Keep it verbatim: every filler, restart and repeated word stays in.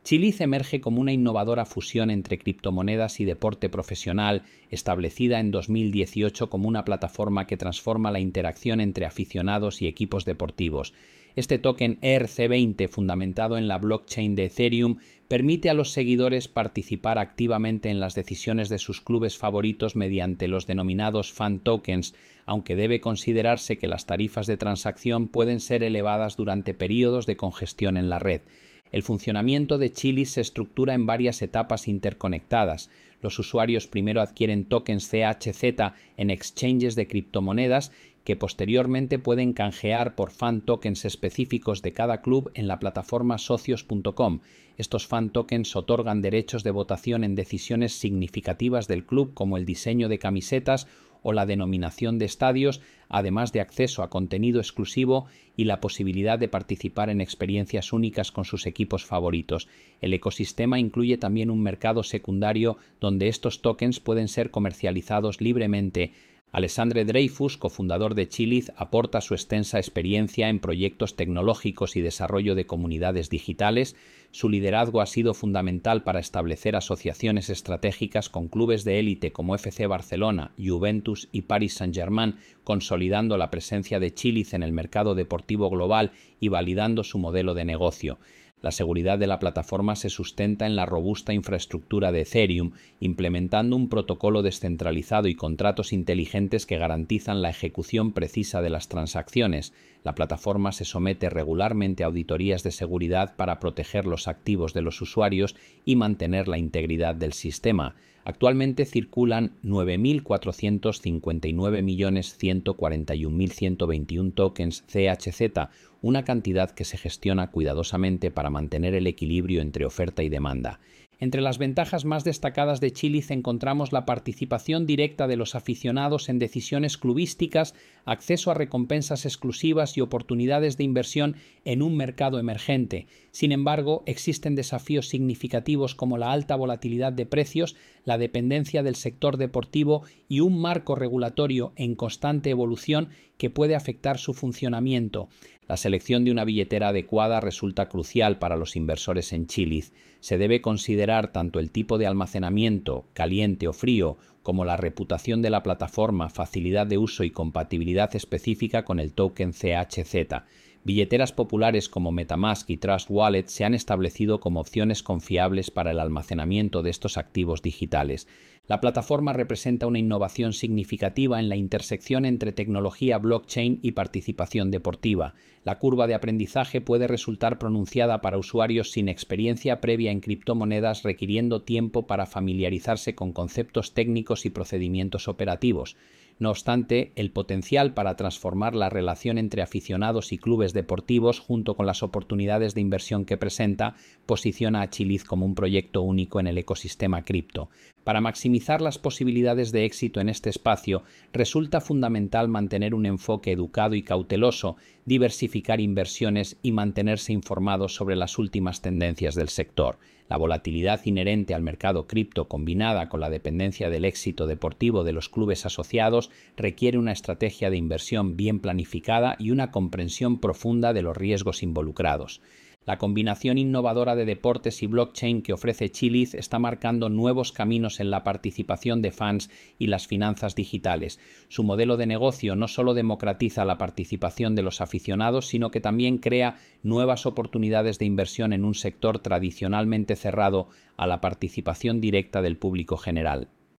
Chiliz emerge como una innovadora fusión entre criptomonedas y deporte profesional, establecida en dos mil dieciocho como una plataforma que transforma la interacción entre aficionados y equipos deportivos. Este token E R C veinte, fundamentado en la blockchain de Ethereum, permite a los seguidores participar activamente en las decisiones de sus clubes favoritos mediante los denominados fan tokens, aunque debe considerarse que las tarifas de transacción pueden ser elevadas durante periodos de congestión en la red. El funcionamiento de Chiliz se estructura en varias etapas interconectadas. Los usuarios primero adquieren tokens C H Z en exchanges de criptomonedas que posteriormente pueden canjear por fan tokens específicos de cada club en la plataforma socios punto com. Estos fan tokens otorgan derechos de votación en decisiones significativas del club, como el diseño de camisetas o la denominación de estadios, además de acceso a contenido exclusivo y la posibilidad de participar en experiencias únicas con sus equipos favoritos. El ecosistema incluye también un mercado secundario donde estos tokens pueden ser comercializados libremente. Alexandre Dreyfus, cofundador de Chiliz, aporta su extensa experiencia en proyectos tecnológicos y desarrollo de comunidades digitales. Su liderazgo ha sido fundamental para establecer asociaciones estratégicas con clubes de élite como F C Barcelona, Juventus y Paris Saint-Germain, consolidando la presencia de Chiliz en el mercado deportivo global y validando su modelo de negocio. La seguridad de la plataforma se sustenta en la robusta infraestructura de Ethereum, implementando un protocolo descentralizado y contratos inteligentes que garantizan la ejecución precisa de las transacciones. La plataforma se somete regularmente a auditorías de seguridad para proteger los activos de los usuarios y mantener la integridad del sistema. Actualmente circulan nueve mil cuatrocientos cincuenta y nueve millones ciento cuarenta y un mil ciento veintiuno tokens C H Z, una cantidad que se gestiona cuidadosamente para mantener el equilibrio entre oferta y demanda. Entre las ventajas más destacadas de Chiliz encontramos la participación directa de los aficionados en decisiones clubísticas, acceso a recompensas exclusivas y oportunidades de inversión en un mercado emergente. Sin embargo, existen desafíos significativos como la alta volatilidad de precios, la dependencia del sector deportivo y un marco regulatorio en constante evolución que puede afectar su funcionamiento. La selección de una billetera adecuada resulta crucial para los inversores en Chiliz. Se debe considerar tanto el tipo de almacenamiento, caliente o frío, como la reputación de la plataforma, facilidad de uso y compatibilidad específica con el token C H Z. Billeteras populares como MetaMask y Trust Wallet se han establecido como opciones confiables para el almacenamiento de estos activos digitales. La plataforma representa una innovación significativa en la intersección entre tecnología blockchain y participación deportiva. La curva de aprendizaje puede resultar pronunciada para usuarios sin experiencia previa en criptomonedas, requiriendo tiempo para familiarizarse con conceptos técnicos y procedimientos operativos. No obstante, el potencial para transformar la relación entre aficionados y clubes deportivos, junto con las oportunidades de inversión que presenta, posiciona a Chiliz como un proyecto único en el ecosistema cripto. Para maximizar las posibilidades de éxito en este espacio, resulta fundamental mantener un enfoque educado y cauteloso, diversificar inversiones y mantenerse informados sobre las últimas tendencias del sector. La volatilidad inherente al mercado cripto, combinada con la dependencia del éxito deportivo de los clubes asociados, requiere una estrategia de inversión bien planificada y una comprensión profunda de los riesgos involucrados. La combinación innovadora de deportes y blockchain que ofrece Chiliz está marcando nuevos caminos en la participación de fans y las finanzas digitales. Su modelo de negocio no solo democratiza la participación de los aficionados, sino que también crea nuevas oportunidades de inversión en un sector tradicionalmente cerrado a la participación directa del público general.